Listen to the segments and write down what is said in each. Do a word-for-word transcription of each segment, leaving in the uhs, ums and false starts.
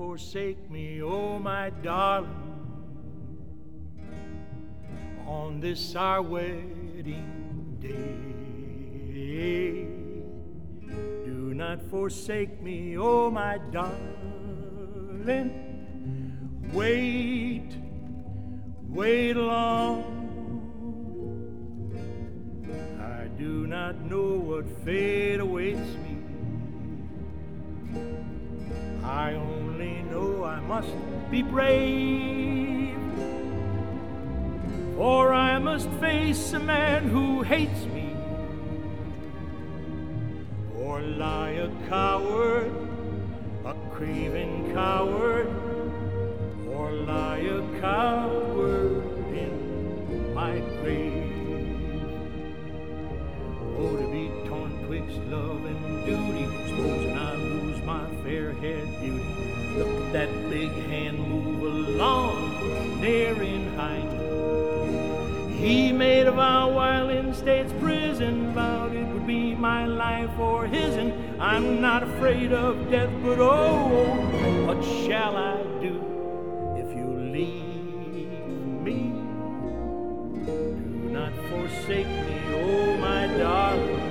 forsake me, oh my darling, on this our wedding day. Do not forsake me, oh my darling. Wait, wait long. I do not know what fate awaits me. I only know I must be brave, for I must face a man who hates me, or lie a coward, a craven coward, or lie a coward in my grave. Oh, to be torn twixt love and duty, supposing I lose my fair-haired beauty. Look at that big hand move along, near in height. He made a vow while in state's prison, vowed it would be my life or his, and I'm not afraid of death, but oh, what shall I do if you leave me? Do not forsake me, oh my darling.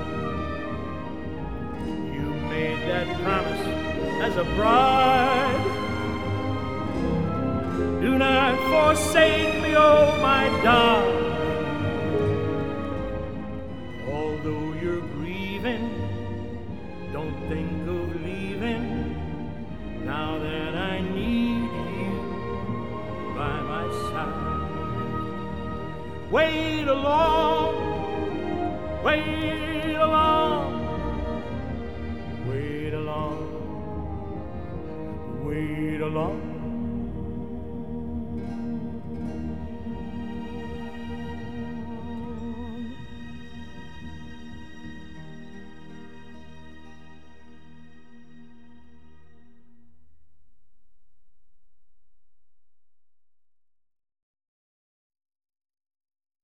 You made that promise as a bride. Do not forsake me, oh my darling. Although you're grieving, don't think of leaving, now that I need you by my side. Wait along, wait along.